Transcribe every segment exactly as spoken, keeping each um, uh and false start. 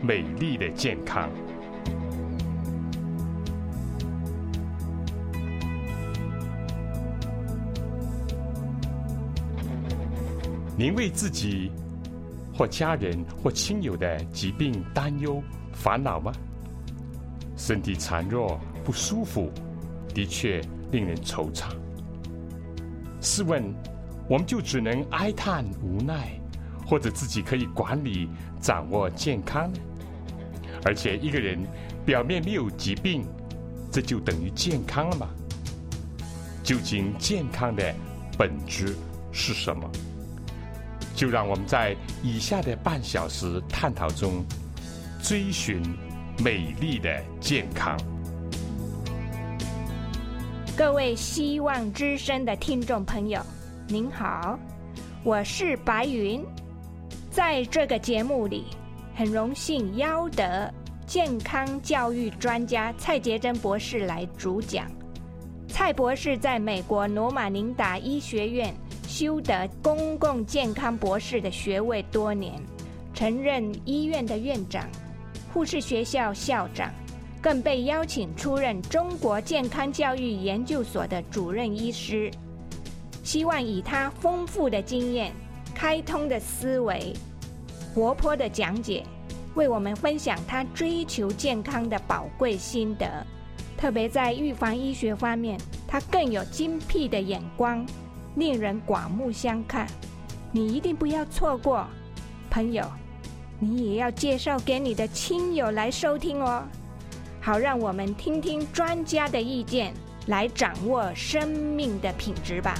美丽的健康。您为自己或家人或亲友的疾病担忧烦恼吗？身体孱弱不舒服，的确令人惆怅。试问，我们就只能哀叹无奈，或者自己可以管理掌握健康呢？而且一个人表面没有疾病，这就等于健康了吗？究竟健康的本质是什么？就让我们在以下的半小时探讨中，追寻美丽的健康。 各位希望之声的听众朋友，您好，我是白云。在这个节目里，很荣幸邀得健康教育专家蔡洁珍博士来主讲。蔡博士在美国罗马宁达医学院修得公共健康博士的学位多年，曾任医院的院长、护士学校校长，更被邀请出任中国健康教育研究所的主任医师。希望以他丰富的经验、开通的思维、活泼的讲解，为我们分享他追求健康的宝贵心得。特别在预防医学方面，他更有精辟的眼光，令人刮目相看。你一定不要错过，朋友，你也要介绍给你的亲友来收听哦，好让我们听听专家的意见，来掌握生命的品质吧。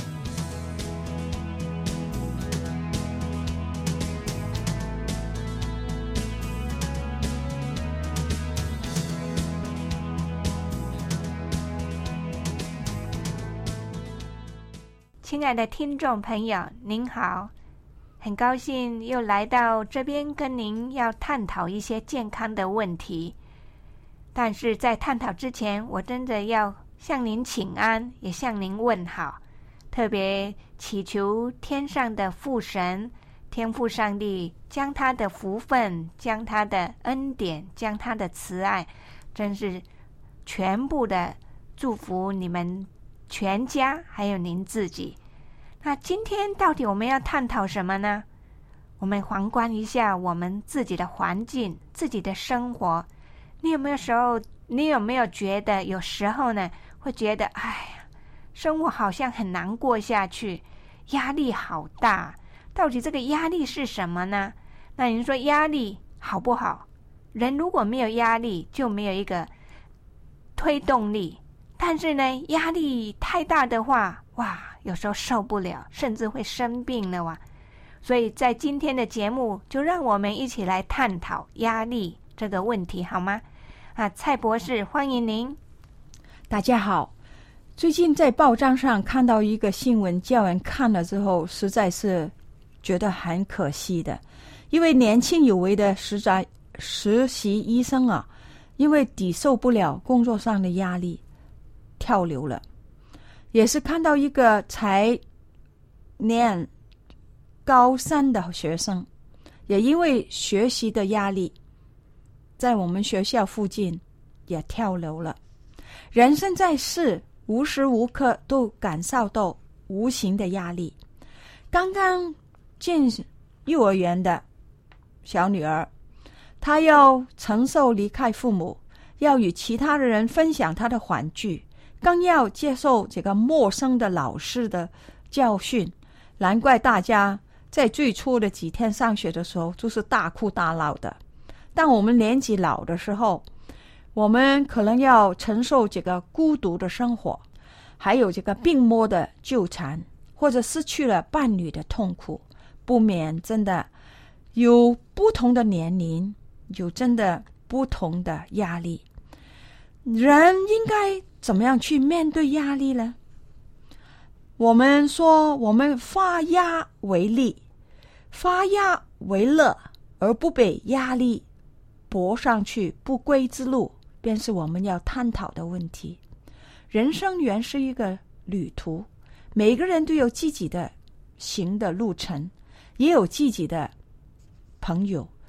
亲爱的听众朋友，您好，很高兴又来到这边跟您要探讨一些健康的问题。但是在探讨之前，我真的要向您请安，也向您问好，特别祈求天上的父神、天父上帝将他的福分、将他的恩典、将他的慈爱，真是全部的祝福你们全家还有您自己。那今天到底我们要探讨什么呢？我们环观一下我们自己的环境、自己的生活。你有没有时候，你有没有觉得有时候呢，会觉得哎呀，生活好像很难过下去，压力好大。到底这个压力是什么呢？那您说压力好不好？人如果没有压力，就没有一个推动力。但是呢，压力太大的话，哇，有时候受不了，甚至会生病了哇。所以在今天的节目，就让我们一起来探讨压力这个问题，好吗？啊，蔡博士，欢迎您。 大家好。最近在报章上看到一个新闻，叫人看了之后，实在是觉得很可惜的。一位年轻有为的实在实习医生啊，因为抵受不了工作上的压力，跳楼了。也是看到一个才念高三的学生，也因为学习的压力，在我们学校附近也跳楼了。人生在世，无时无刻都感受到无形的压力。刚刚进幼儿园的小女儿，她要承受离开父母，要与其他的人分享她的玩具，更要接受这个陌生的老师的教训。难怪大家在最初的几天上学的时候就是大哭大闹的。当我们年纪老的时候，我们可能要承受这个孤独的生活，还有这个病魔的纠缠，或者失去了伴侣的痛苦，不免真的有不同的年龄，有真的不同的压力。人应该怎么样去面对压力呢？我们说我们发压为力，发压为乐，而不被压力驳上去不归之路，便是我们要探讨的问题。人生原是一个旅途，每个人都有自己的行的路程，也有自己的朋友。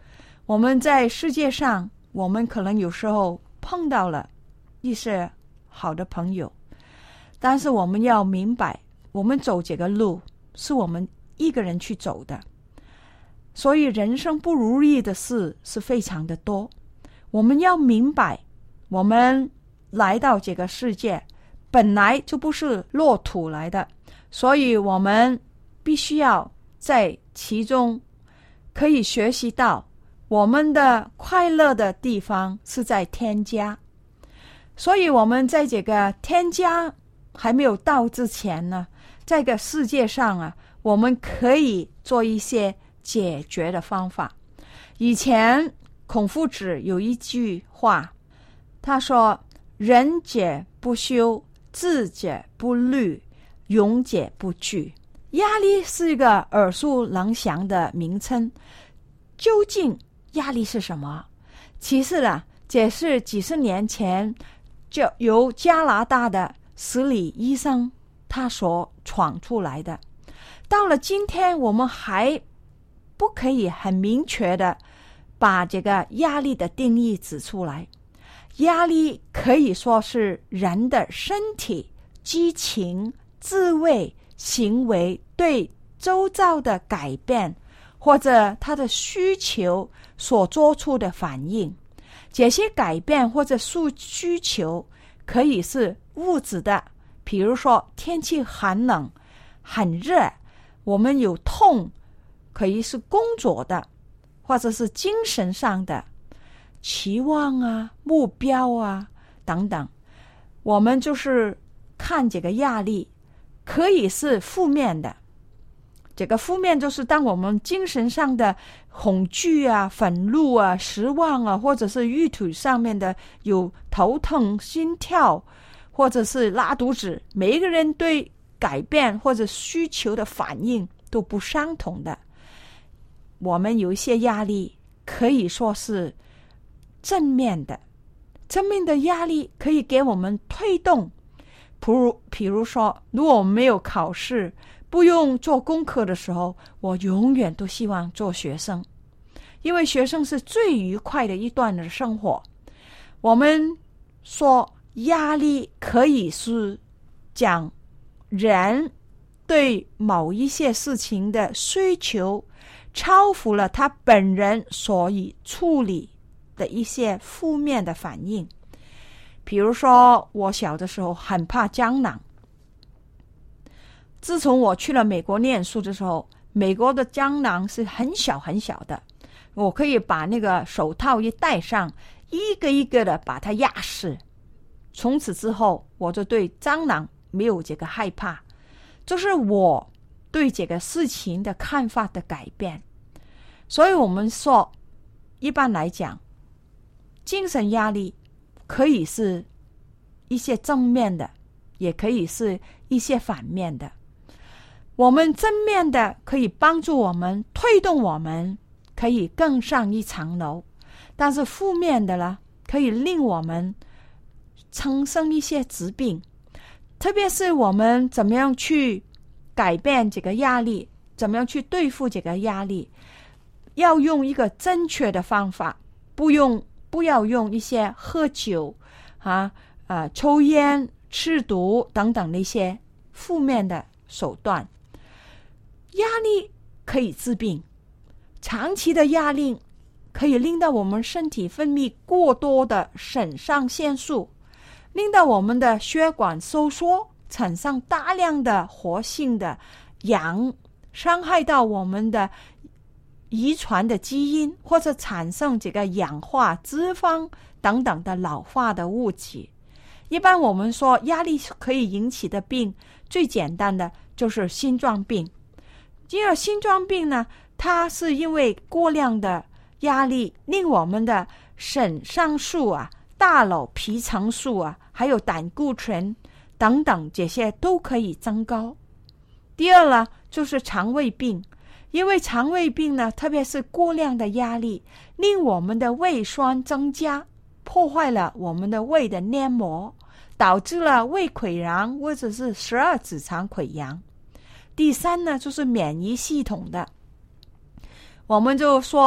我们在世界上，我们可能有时候碰到了一些好的朋友，但是我们要明白，我们走这个路是我们一个人去走的，所以人生不如意的事是非常的多。我们要明白，我们来到这个世界本来就不是落土来的，所以我们必须要在其中可以学习到我们的快乐的地方是在天家。所以我们在这个天家还没有到之前呢，在这个世界上啊，我们可以做一些解决的方法。以前孔夫子有一句话，他说：仁者不羞，智者不虑，勇者不惧。压力是一个耳熟能详的名称，究竟压力是什么？其实呢，这是几十年前就由加拿大的史里医生他所闯出来的。到了今天，我们还不可以很明确的把这个压力的定义指出来。压力可以说是人的身体、激情、自卫、行为对周遭的改变，或者他的需求所做出的反应。这些改变或者需求可以是物质的，比如说天气寒冷、很热，我们有痛，可以是工作的，或者是精神上的期望啊、目标啊等等。我们就是看这个压力可以是负面的，这个负面就是当我们精神上的恐惧啊、愤怒啊、失望啊，或者是肉体上面的有头疼、心跳，或者是拉肚子，每一个人对改变或者需求的反应都不相同的。我们有一些压力可以说是正面的，正面的压力可以给我们推动。比如比如说，如果我们没有考试，不用做功课的时候，我永远都希望做学生，因为学生是最愉快的一段的生活。我们说压力可以是讲人对某一些事情的需求超乎了他本人所以处理的一些负面的反应。比如说，我小的时候很怕蟑螂，自从我去了美国念书的时候，美国的蟑螂是很小很小的，我可以把那个手套一戴上，一个一个的把它压死。从此之后，我就对蟑螂没有这个害怕，这是我对这个事情的看法的改变。所以我们说，一般来讲，精神压力可以是一些正面的，也可以是一些反面的。我们正面的可以帮助我们，推动我们可以更上一层楼，但是负面的呢，可以令我们产生一些疾病。特别是我们怎么样去改变这个压力，怎么样去对付这个压力，要用一个正确的方法，不用不要用一些喝酒啊、呃、抽烟、吃毒等等的一些负面的手段。压力可以治病，长期的压力可以令到我们身体分泌过多的肾上腺素，令到我们的血管收缩，产生大量的活性的氧，伤害到我们的遗传的基因，或者产生这个氧化脂肪等等的老化的物质。一般我们说压力可以引起的病，最简单的就是心脏病。因为心脏病呢，它是因为过量的压力令我们的肾上素啊、大脑皮层素啊，还有胆固醇等等，这些都可以增高。第二呢，就是肠胃病。因为肠胃病呢，特别是过量的压力，令我们的胃酸增加，破坏了我们的胃的黏膜，导致了胃溃疡或者是十二指肠溃疡。第三呢，就是免疫系统的。我们就说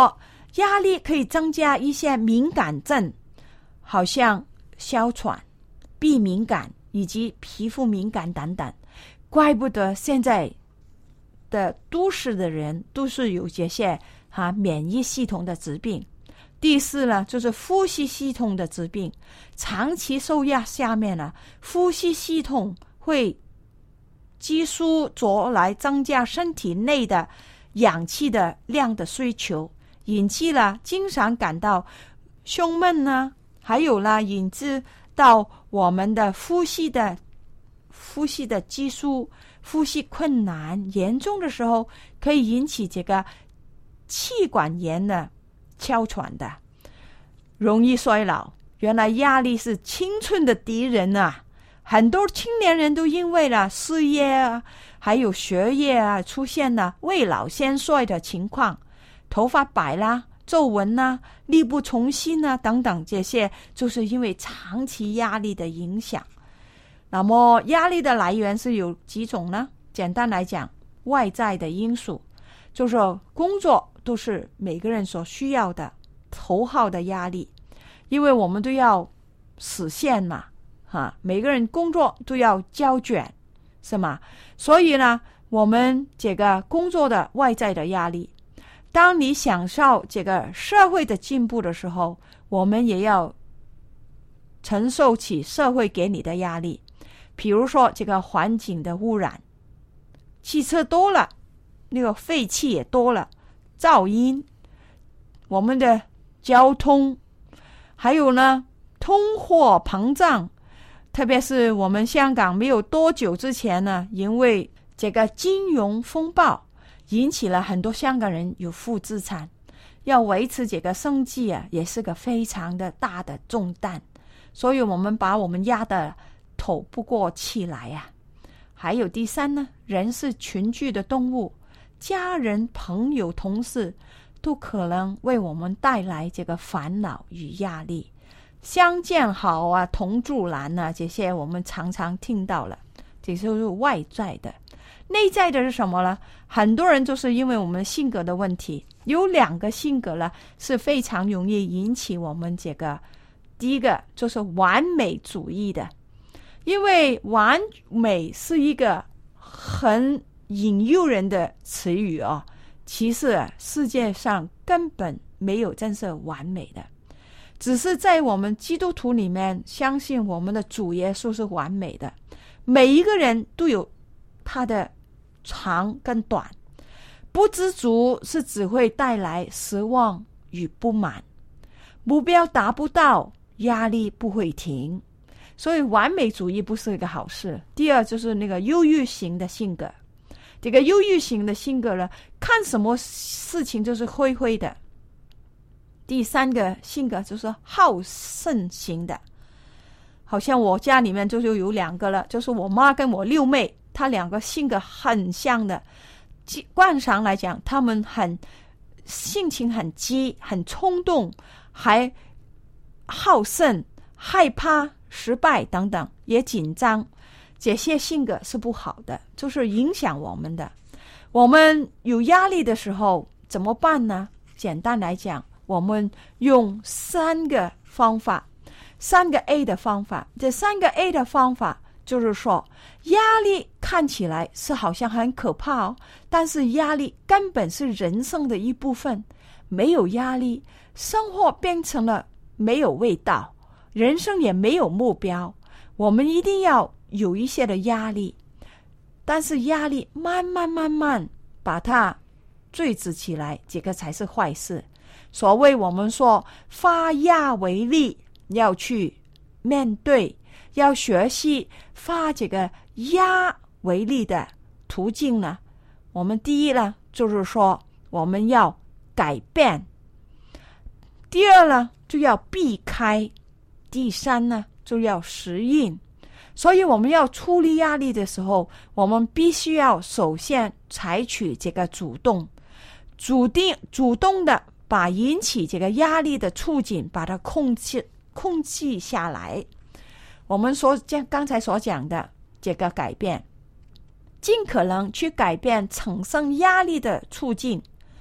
压力可以增加一些敏感症，好像哮喘、鼻敏感以及皮肤敏感等等。怪不得现在的都市的人都是有这些哈免疫系统的疾病。第四呢，就是呼吸系统的疾病，长期受压下面呢，呼吸系统会激素着来增加身体内的氧气的量的需求，引起了经常感到胸闷呢，还有呢，引致到我们的呼吸的呼吸的激素呼吸困难，严重的时候可以引起这个气管炎的哮喘的，容易衰老。原来压力是青春的敌人啊！很多青年人都因为了事业啊，还有学业啊，出现了未老先衰的情况，头发白啦、皱纹啦、力不从心啊等等，这些就是因为长期压力的影响。那么压力的来源是有几种呢？简单来讲，外在的因素，就是工作都是每个人所需要的头号的压力，因为我们都要实现嘛，哈，每个人工作都要交卷，是吗？所以呢，我们这个工作的外在的压力，当你享受这个社会的进步的时候，我们也要承受起社会给你的压力。比如说这个环境的污染，汽车多了，那个废气也多了，噪音，我们的交通，还有呢通货膨胀，特别是我们香港没有多久之前呢，因为这个金融风暴引起了很多香港人有负资产，要维持这个生计啊，也是个非常的大的重担，所以我们把我们压得透不过气来啊。还有第三呢，人是群居的动物，家人、朋友、同事都可能为我们带来这个烦恼与压力。相见好啊，同住难啊，这些我们常常听到了，这就是外在的。内在的是什么呢？很多人就是因为我们性格的问题，有两个性格呢是非常容易引起我们这个，第一个就是完美主义的，因为完美是一个很引诱人的词语哦，其实啊，世界上根本没有真是完美的，只是在我们基督徒里面相信我们的主耶稣是完美的。每一个人都有他的长跟短，不知足是只会带来失望与不满，目标达不到，压力不会停，所以完美主义不是一个好事。第二就是那个忧郁型的性格，这个忧郁型的性格呢，看什么事情就是灰灰的。第三个性格就是好胜型的，好像我家里面就有两个了，就是我妈跟我六妹，她两个性格很像的。惯常来讲，他们很性情很急，很冲动，还好胜，害怕失败等等，也紧张。这些性格是不好的，就是影响我们的。我们有压力的时候怎么办呢？简单来讲，我们用三个方法，三个 A 的方法。这三个 A 的方法就是说，压力看起来是好像很可怕哦，但是压力根本是人生的一部分。没有压力，生活变成了没有味道，人生也没有目标。我们一定要有一些的压力，但是压力慢慢慢慢把它坠子起来，这个才是坏事。所谓我们说发压为力，要去面对，要学习发这个压为力的途径呢。我们第一呢，就是说我们要改变；第二呢，就要避开；第三呢，就要适应。所以我们要处理压力的时候，我们必须要首先采取这个主动，主定主动的把引起这个压力的处境把它控制控制下来。我们说刚才所讲的这个改变，尽可能去改变产生压力的处境。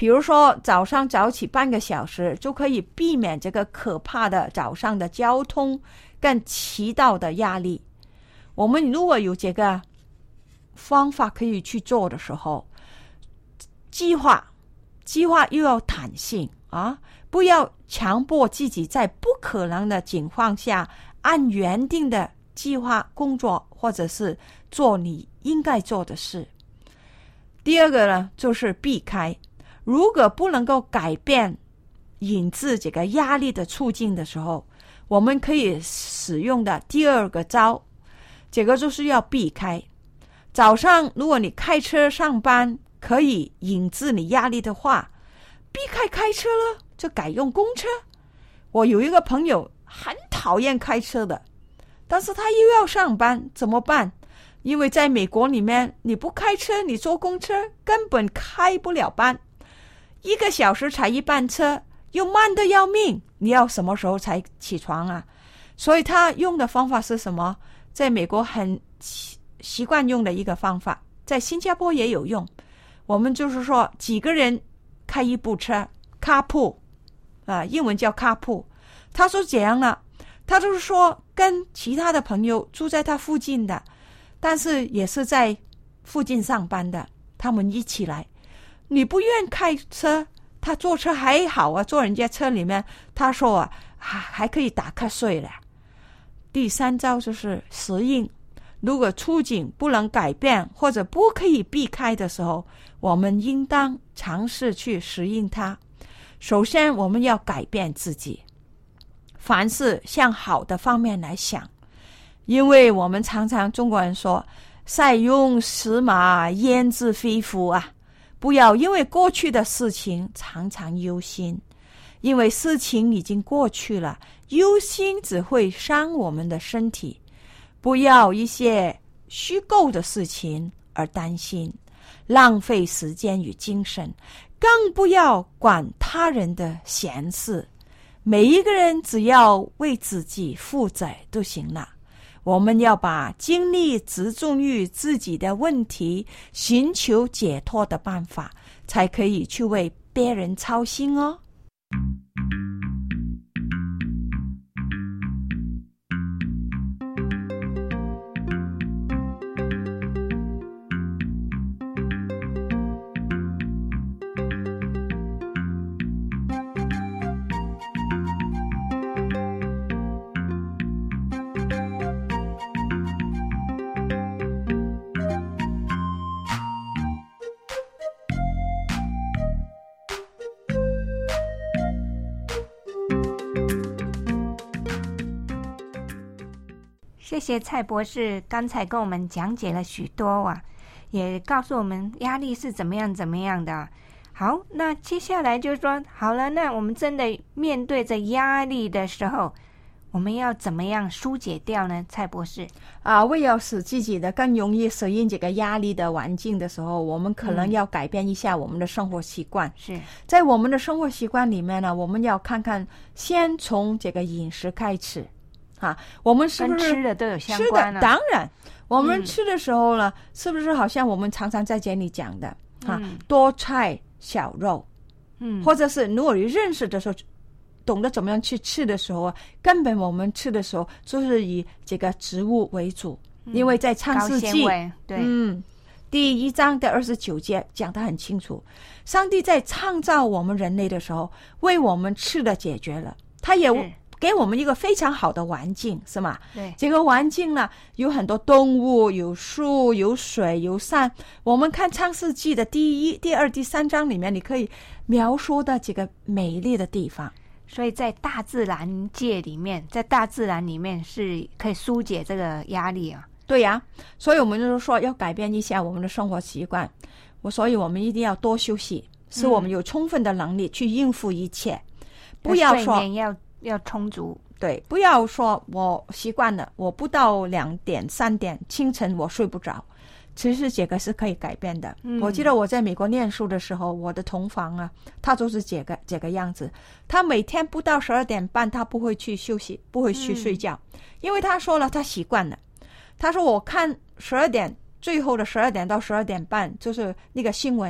比如说早上早起半个小时，就可以避免这个可怕的早上的交通跟迟到的压力。我们如果有这个方法可以去做的时候，计划计划又要弹性啊，不要强迫自己在不可能的情况下按原定的计划工作，或者是做你应该做的事。第二个呢，就是避开，如果不能够改变引致这个压力的处境的时候，我们可以使用的第二个招，这个就是要避开。早上如果你开车上班可以引致你压力的话，避开开车了，就改用公车。我有一个朋友很讨厌开车的，但是他又要上班，怎么办？因为在美国里面，你不开车，你坐公车根本开不了班，一个小时才一班车，又慢得要命，你要什么时候才起床啊？所以他用的方法是什么？在美国很习惯用的一个方法，在新加坡也有用。我们就是说几个人开一部车 carpool 啊，英文叫 carpool。他说怎样呢？他就是说跟其他的朋友住在他附近的，但是也是在附近上班的，他们一起来。你不愿开车，他坐车还好啊，坐人家车里面，他说啊，还可以打瞌睡了。第三招就是适应，如果处境不能改变或者不可以避开的时候，我们应当尝试去适应它。首先我们要改变自己，凡事向好的方面来想，因为我们常常中国人说塞翁失马焉知非福啊，不要因为过去的事情常常忧心，因为事情已经过去了，忧心只会伤我们的身体。不要一些虚构的事情而担心，浪费时间与精神，更不要管他人的闲事。每一个人只要为自己负责就行了。我们要把精力集中于自己的问题，寻求解脱的办法，才可以去为别人操心哦。 谢谢蔡博士刚才跟我们讲解了许多啊，也告诉我们压力是怎么样怎么样的。好，那接下来就是说，好了，那我们真的面对着压力的时候，我们要怎么样疏解掉呢？蔡博士啊，为了使自己的更容易适应这个压力的环境的时候，我们可能要改变一下我们的生活习惯。 是在我们的生活习惯里面呢，我们要看看，先从这个饮食开始。啊，我们是不是跟吃的都有相关啊？ 吃的当然，我们吃的时候呢，嗯、是不是好像我们常常在这里讲的啊，嗯、多菜少肉，嗯，或者是如果你认识的时候，懂得怎么样去吃的时候啊，根本我们吃的时候就是以这个植物为主，嗯、因为在创世纪， 对， 嗯，第一章的二十九节讲得很清楚，上帝在创造我们人类的时候，为我们吃的解决了，他也给我们一个非常好的环境，是吗？ 对， 这个环境呢，有很多动物，有树，有水，有山。我们看创世纪的第一、第二、第三章里面，你可以描述的这个美丽的地方。 所以在大自然界里面，在大自然里面是可以疏解这个压力啊。 对呀、啊，所以我们就说要改变一下我们的生活习惯。我所以我们一定要多休息，使我们有充分的能力去应付一切。嗯、不要说睡眠要要充足， 对，不要说我习惯了，我不到两点三点清晨我睡不着，其实这个是可以改变的。嗯、我记得我在美国念书的时候，我的同房啊，他就是这个这个样子，他每天不到十二点半他不会去休息，不会去睡觉，嗯、因为他说了他习惯了，他说我看十二点最后的十二点到十二点半就是那个新闻，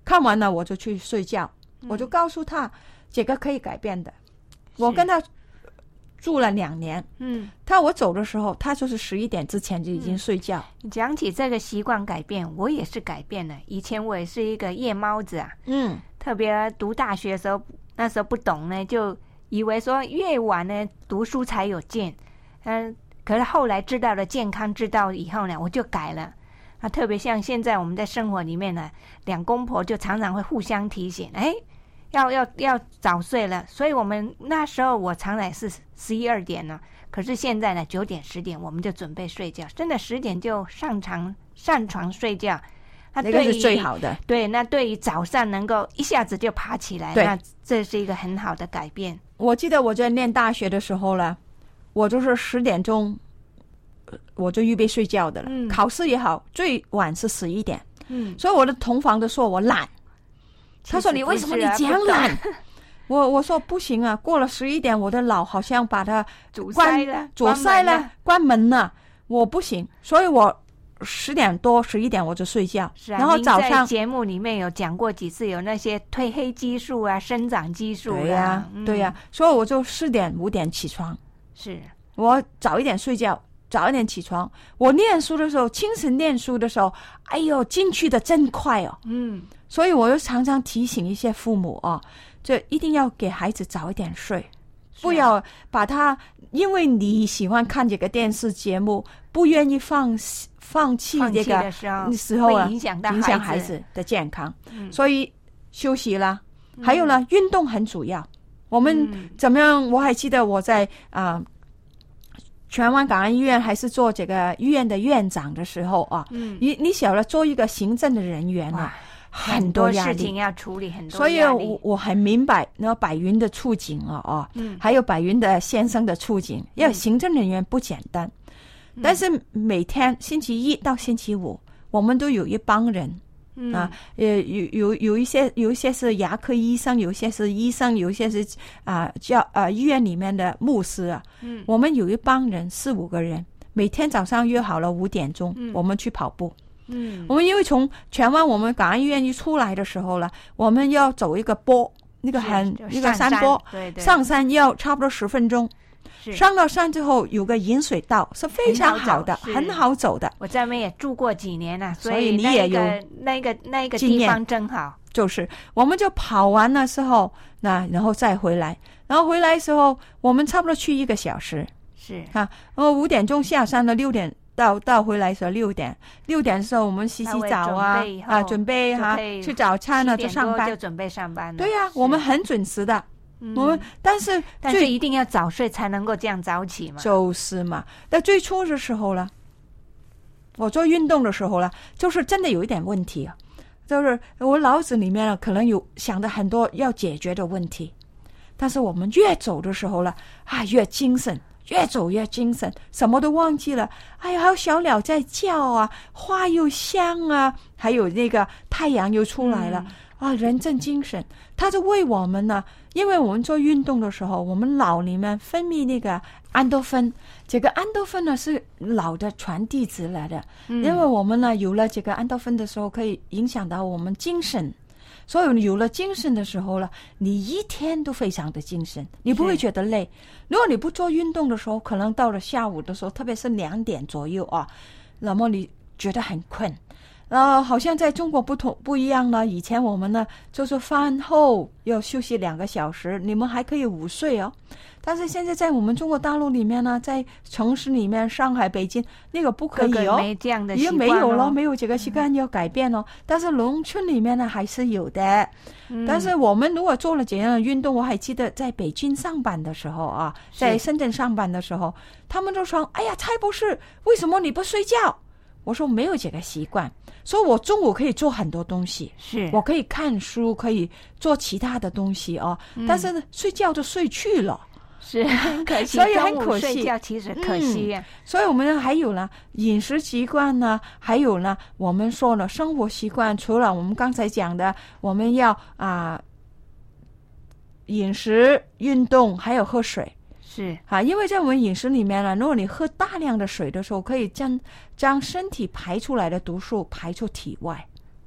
看完了我就去睡觉，嗯、我就告诉他这个可以改变的。我跟他住了两年，嗯，他我走的时候，他就是十一点之前就已经睡觉。 嗯、讲起这个习惯改变，我也是改变了。以前我也是一个夜猫子啊，嗯，特别读大学的时候，那时候不懂呢，就以为说越晚呢读书才有劲，嗯、呃，可是后来知道了健康之道以后呢，我就改了。啊，特别像现在我们在生活里面呢，两公婆就常常会互相提醒，哎。要要要早睡了，所以我们那时候我常来是十一二点了，可是现在呢九点十点我们就准备睡觉，真的十点就上床上床睡觉， 那个是最好的。 对，那对于早上能够一下子就爬起来，那这是一个很好的改变。 我记得我在念大学的时候呢，我就是十点钟我就预备睡觉的了，嗯、考试也好，最晚是十一点，嗯，所以我的同房的说我懒。他说：“你为什么你这样懒？”我我说不行啊，过了十一点，我的脑好像把它阻塞了， 阻塞了，关门了，我不行，所以我十点多、十一点我就睡觉。 是啊， 然后早上您在节目里面有讲过几次，有那些褪黑激素啊、生长激素、啊。 对呀、啊，嗯、对呀、啊，所以我就四点、五点起床。 是， 我早一点睡觉，早一点起床。我念书的时候，清晨念书的时候，哎呦，进去的真快哦。嗯。所以我就常常提醒一些父母哦，就一定要给孩子早一点睡，啊、不要把他因为你喜欢看这个电视节目，不愿意放放弃这个时候啊， 影响到影响孩子的健康。嗯、所以休息啦，嗯、还有呢，运动很主要。我们怎么样？我还记得我在啊、呃、荃湾感恩医院还是做这个医院的院长的时候啊，嗯、你你晓得做一个行政的人员啊。 很多事情要处理，很多所以我我很明白那白云的处境啊哦，嗯，还有白云的先生的处境，因为行政人员不简单，嗯、但是每天星期一到星期五，我们都有一帮人，嗯、啊，呃，有有有一些有一些是牙科医生，有一些是医生，有一些是啊教啊医院里面的牧师啊，嗯，我们有一帮人四五个人，每天早上约好了五点钟，嗯、我们去跑步。嗯，我们因为从荃湾我们感恩医院一出来的时候了，我们要走一个坡，那个很那个山坡， 对对， 上山要差不多十分钟。上到山之后有个引水道，是非常好的，很 好, 很好走的。 我在那边也住过几年了， 所以你也有那个那个地方真好。 就是我们就跑完的时候，那然后再回来，然后回来的时候我们差不多去一个小时。 是啊，然后五点钟下山了，六点。到到回来的时候六点，六点的时候我们洗洗澡啊啊，准备哈、啊、吃早餐了就上班， 就准备上班了。 对呀、啊，我们很准时的。嗯、我们但是但是一定要早睡才能够这样早起嘛。 就是嘛，但最初的时候呢，我做运动的时候呢，就是真的有一点问题啊，就是我脑子里面呢可能有想的很多要解决的问题，但是我们越走的时候呢，啊越精神。越走越精神，什么都忘记了。哎呀，还有小鸟在叫啊，花又香啊，还有那个太阳又出来了、嗯、啊，人正精神。它就为我们呢，因为我们做运动的时候，我们脑里面分泌那个安多芬，这个安多芬呢是脑的传递质来的、嗯，因为我们呢有了这个安多芬的时候，可以影响到我们精神。所以有了精神的时候了，你一天都非常的精神，你不会觉得累。如果你不做运动的时候，可能到了下午的时候，特别是两点左右啊，那么你觉得很困。呃，好像在中国不同不一样了。以前我们呢，就是饭后要休息两个小时，你们还可以午睡哦。但是现在在我们中国大陆里面呢，在城市里面，上海、北京那个不可以哦， 哥哥没这样的习惯、哦、 也没有了，没有这个习惯要改变哦、嗯。但是农村里面呢还是有的、嗯。但是我们如果做了这样的运动，我还记得在北京上班的时候啊，在深圳上班的时候，他们就说：“哎呀，蔡博士，为什么你不睡觉？”我说没有这个习惯，所以我中午可以做很多东西， 是我可以看书，可以做其他的东西哦。嗯、但是睡觉就睡去了， 是很可惜， 所以很可惜。 睡觉其实可惜、啊嗯。所以我们还有呢饮食习惯呢，还有呢我们说了生活习惯，除了我们刚才讲的，我们要啊、呃、饮食、运动，还有喝水。 是啊，因为在我们饮食里面呢，如果你喝大量的水的时候，可以将将身体排出来的毒素排出体外，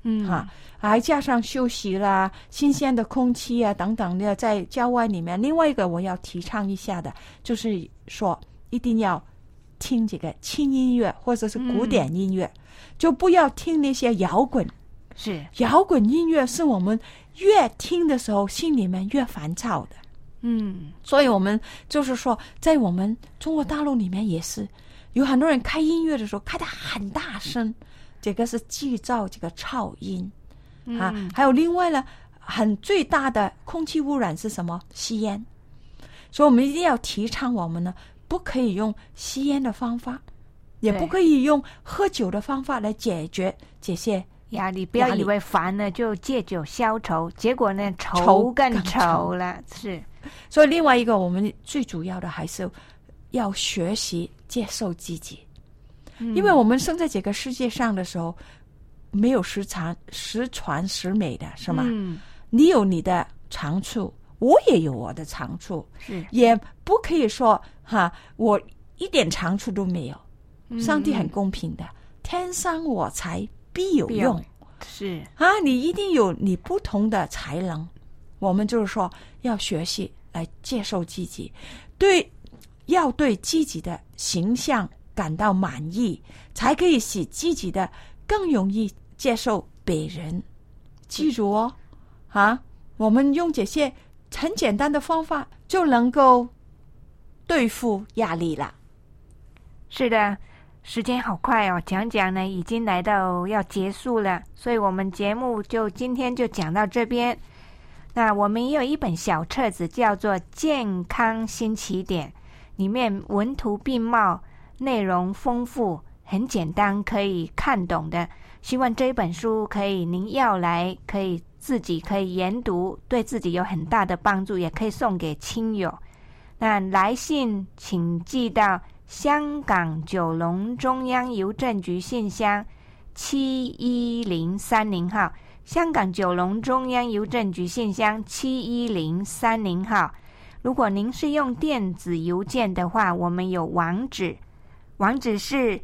嗯， 哈，还加上休息啦、新鲜的空气啊等等的，在郊外里面。另外一个我要提倡一下的，就是说一定要听这个轻音乐或者是古典音乐，嗯、就不要听那些摇滚。 是摇滚音乐是我们越听的时候心里面越烦躁的。 嗯， 所以我们就是说，在我们中国大陆里面也是有很多人开音乐的时候开得很大声，这个是制造这个噪音、嗯、啊。还有另外呢，很最大的空气污染是什么？吸烟。所以我们一定要提倡我们呢，不可以用吸烟的方法，也不可以用喝酒的方法来解决这些压力。不要以为烦了就借酒消愁，结果呢愁更愁了。是。 所以另外一个我们最主要的还是要学习接受自己、嗯、因为我们生在这个世界上的时候没有十全十全十美的，是吗、嗯、你有你的长处，我也有我的长处， 是也不可以说哈我一点长处都没有、嗯、上帝很公平的，天生我材必有用， 是啊，你一定有你不同的才能。我们就是说要学习来接受自己，对，要对自己的形象感到满意，才可以使自己的更容易接受别人。记住哦，啊，我们用这些很简单的方法就能够对付压力了。 是的，时间好快哦，讲讲呢已经来到要结束了，所以我们节目就今天就讲到这边。那我们也有一本小册子叫做《健康新起点》，里面文图并茂，内容丰富，很简单可以看懂的。希望这本书可以您要来可以自己可以研读，对自己有很大的帮助，也可以送给亲友。那来信请寄到香港九龙中央邮政局信箱七一零三零号，香港九龙中央邮政局信箱七一零三零号。如果您是用电子邮件的话，我们有网址，网址是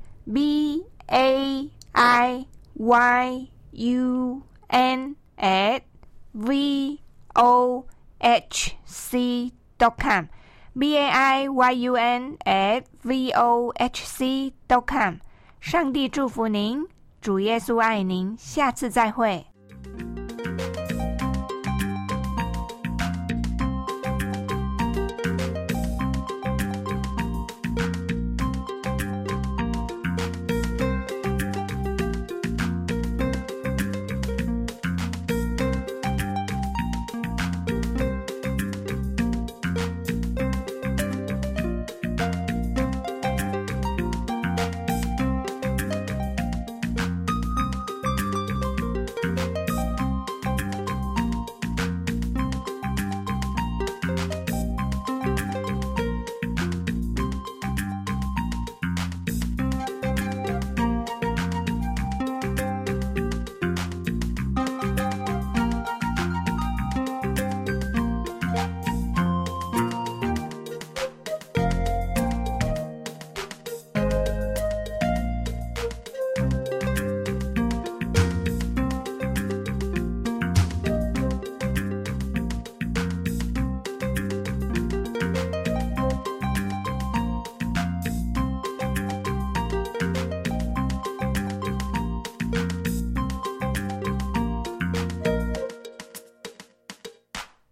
b a i y u n at v o h c dot com b a i y u n at v o h c dot com。 上帝祝福您，主耶稣爱您，下次再会。